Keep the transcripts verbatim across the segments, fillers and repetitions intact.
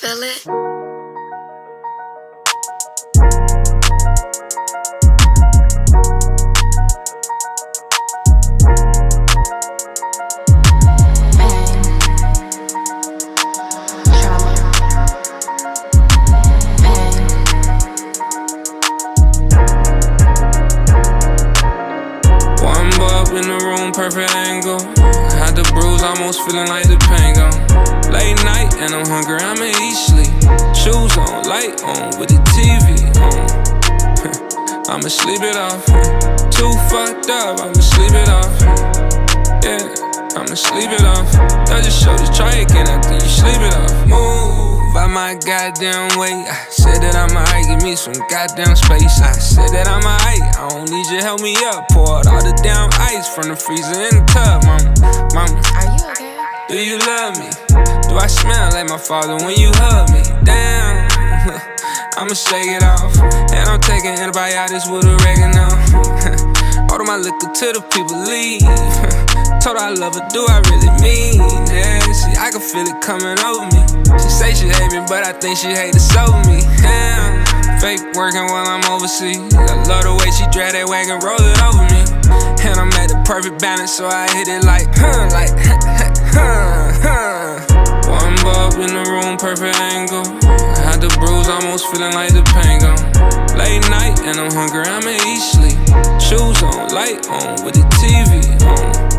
feel it? In the room, perfect angle. Had the bruise, almost feeling like the pain gone. Late night and I'm hungry, I'ma eat sleep. Shoes on, light on, with the T V on. I'ma sleep it off. Too fucked up, I'ma sleep it off. Yeah, I'ma sleep it off. I just show this, try again after you sleep it off. Move out my goddamn way. I said that I'ma height, give me some goddamn space. I said that I'ma height, I don't need you, help me up. Poured all the damn ice from the freezer in the tub, mama, mama. Are you okay? Do you love me? Do I smell like my father when you hug me? Damn, I'ma shake it off. And I'm taking antibiotics with oregano. Order my liquor till the people leave. Told her I love her, do I really mean it? See, I can feel it coming over me. She say she hate me, but I think she hate to sober me. Damn, fake working while I'm overseas. I love the way she drag that wagon, roll it over me. And I'm at the perfect balance, so I hit it like, huh, like, huh, huh. One bulb in the room, perfect angle. I had the bruise, almost feeling like the pain gone. Late night and I'm hungry, I'ma eat sleep. Shoes on, light on, with the T V on.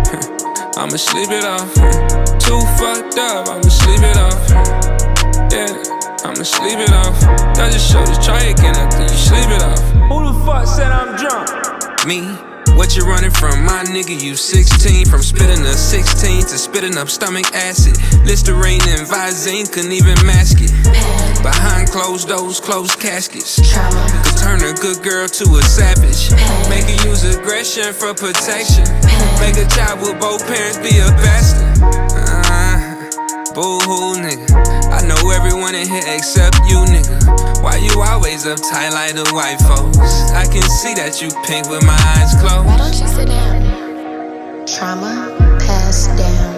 I'ma sleep it off. Too fucked up, I'ma sleep it off. Yeah, I'ma sleep it off. I just show this, try again after you sleep it off. Who the fuck said I'm drunk? Me. What you running from, my nigga, you sixteen. From spitting a sixteen to spitting up stomach acid. Listerine and Visine couldn't even mask it. Behind closed doors, closed caskets. Could turn a good girl to a savage. Make her use aggression for protection. Make a child with both parents be a bastard. uh, Boo-hoo, nigga. I know everyone in here except you, nigga. Why you always uptight like the white folks? I can see that you pink with my eyes closed. Why don't you sit down? Trauma, pass down.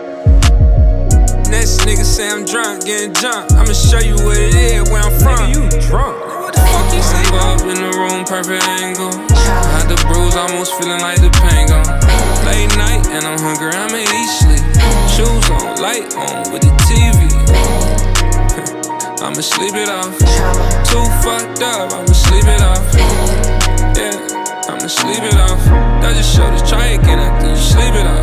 Next nigga say I'm drunk, getting jumped. I'ma show you what it is, where I'm from. Nigga, you drunk. What the fuck you say? Up in the room, perfect angle. Had the bruise, almost feeling like the pain gone. Late night and I'm hungry, I'ma eat sleep. Shoes on, light on, with the T V on. I'ma sleep it off. Too fucked up, I'ma sleep it off. Yeah, I'ma sleep it off. I just show this, try again after you sleep it off.